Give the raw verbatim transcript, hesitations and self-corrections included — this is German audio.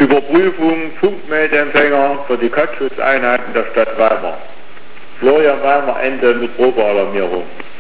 Überprüfung Funkmeldeempfänger für die Katzschutzeinheiten der Stadt Weimar. Florian Weimar, Ende mit Probealarmierung.